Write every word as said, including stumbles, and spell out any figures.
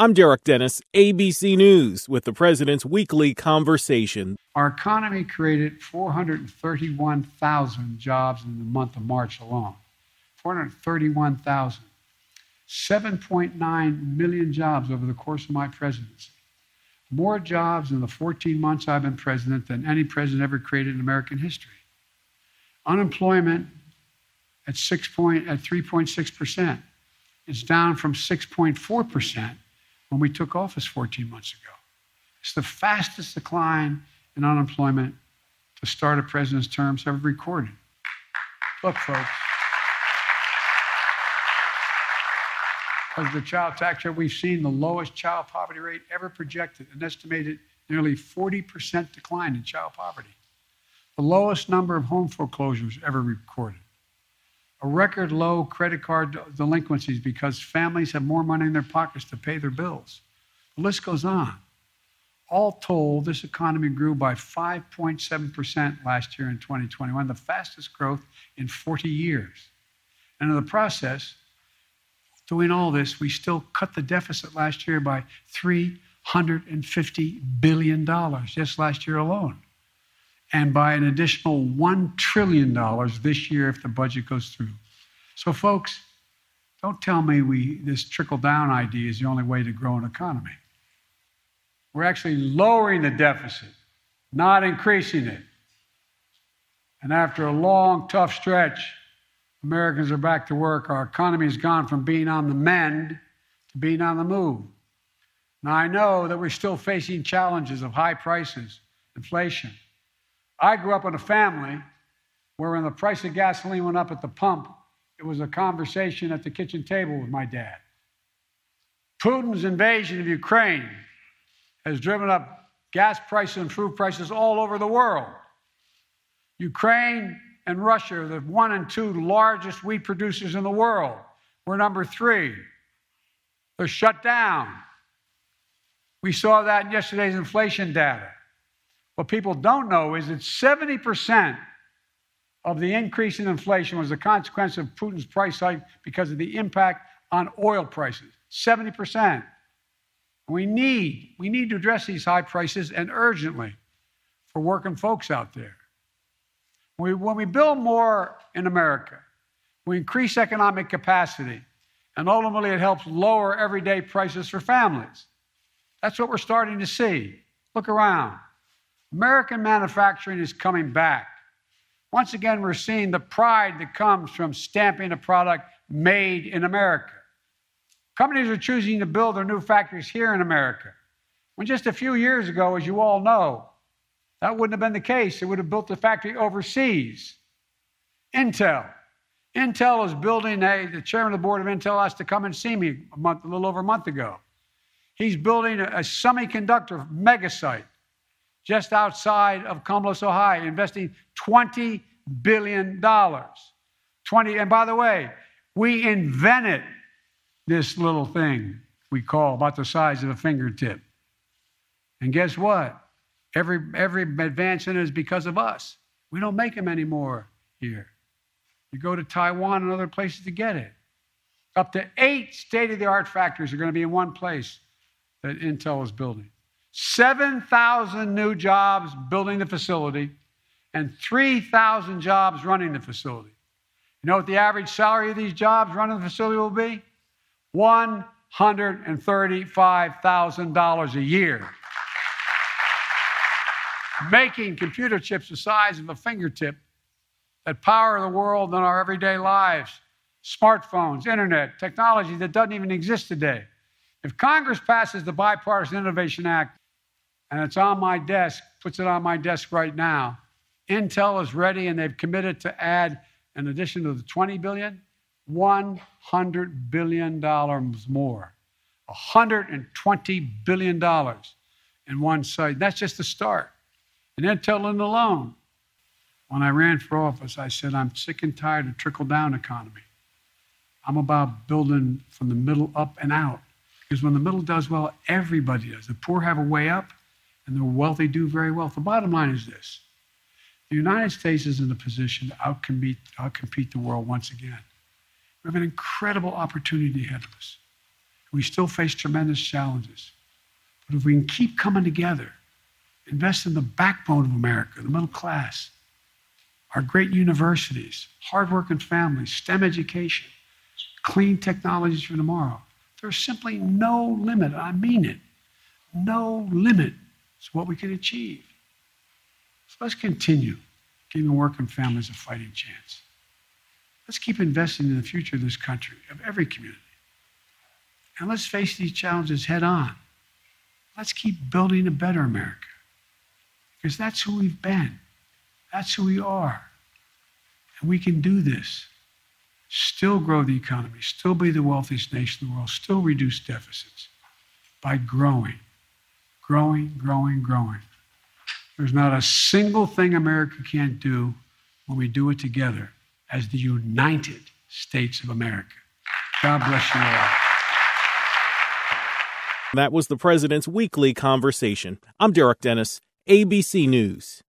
I'm Derek Dennis, A B C News, with the President's Weekly Conversation. Our economy created four hundred thirty-one thousand jobs in the month of March alone. four hundred thirty-one thousand. seven point nine million jobs over the course of my presidency. More jobs in the fourteen months I've been president than any president ever created in American history. Unemployment at six point, at three point six percent. It's down from six point four percent when we took office fourteen months ago. It's the fastest decline in unemployment to start a president's term ever recorded. Look, folks, because the child tax rate, we've seen the lowest child poverty rate ever projected, an estimated nearly forty percent decline in child poverty. The lowest number of home foreclosures ever recorded. A record low credit card delinquencies because families have more money in their pockets to pay their bills. The list goes on. All told, this economy grew by five point seven percent last year in twenty twenty-one, the fastest growth in forty years. And in the process, doing all this, we still cut the deficit last year by three hundred fifty billion dollars, just last year alone. And by an additional one trillion dollars this year if the budget goes through. So folks, don't tell me we this trickle-down idea is the only way to grow an economy. We're actually lowering the deficit, not increasing it. And after a long, tough stretch, Americans are back to work. Our economy has gone from being on the mend to being on the move. Now, I know that we're still facing challenges of high prices, inflation. I grew up in a family where when the price of gasoline went up at the pump, it was a conversation at the kitchen table with my dad. Putin's invasion of Ukraine has driven up gas prices and food prices all over the world. Ukraine and Russia are the one and two largest wheat producers in the world. We're number three. They're shut down. We saw that in yesterday's inflation data. What people don't know is that seventy percent of the increase in inflation was a consequence of Putin's price hike because of the impact on oil prices. seventy percent. We need, we need to address these high prices, and urgently, for working folks out there. When we, when we build more in America, we increase economic capacity, and ultimately it helps lower everyday prices for families. That's what we're starting to see. Look around. American manufacturing is coming back. Once again, we're seeing the pride that comes from stamping a product made in America. Companies are choosing to build their new factories here in America. When just a few years ago, as you all know, that wouldn't have been the case. They would have built the factory overseas. Intel. Intel is building a, the chairman of the board of Intel asked to come and see me a month, a little over a month ago. He's building a, a semiconductor mega site just outside of Columbus, Ohio, investing twenty billion dollars. twenty, and by the way, we invented this little thing we call about the size of a fingertip. And guess what? Every, every advance in it is because of us. We don't make them anymore here. You go to Taiwan and other places to get it. Up to eight state-of-the-art factories are going to be in one place that Intel is building. seven thousand new jobs building the facility and three thousand jobs running the facility. You know what the average salary of these jobs running the facility will be? one hundred thirty-five thousand dollars a year. Making computer chips the size of a fingertip that power the world in our everyday lives. Smartphones, internet, technology that doesn't even exist today. If Congress passes the Bipartisan Innovation Act, and it's on my desk, puts it on my desk right now, Intel is ready and they've committed to add, in addition to the twenty billion dollars, one hundred billion dollars more. one hundred twenty billion dollars in one site. That's just the start. And Intel alone. When I ran for office, I said, I'm sick and tired of trickle-down economy. I'm about building from the middle up and out. Because when the middle does well, everybody does. The poor have a way up, and the wealthy do very well. The bottom line is this. The United States is in a position to outcompete, outcompete the world once again. We have an incredible opportunity ahead of us. We still face tremendous challenges. But if we can keep coming together, invest in the backbone of America, the middle class, our great universities, hardworking families, STEM education, clean technologies for tomorrow, there's simply no limit, I mean it, no limit to what we can achieve. So let's continue giving working families a fighting chance. Let's keep investing in the future of this country, of every community. And let's face these challenges head on. Let's keep building a better America. Because that's who we've been. That's who we are. And we can do this. Still grow the economy, still be the wealthiest nation in the world, still reduce deficits by growing, growing, growing, growing. There's not a single thing America can't do when we do it together as the United States of America. God bless you all. That was the president's weekly conversation. I'm Derek Dennis, A B C News.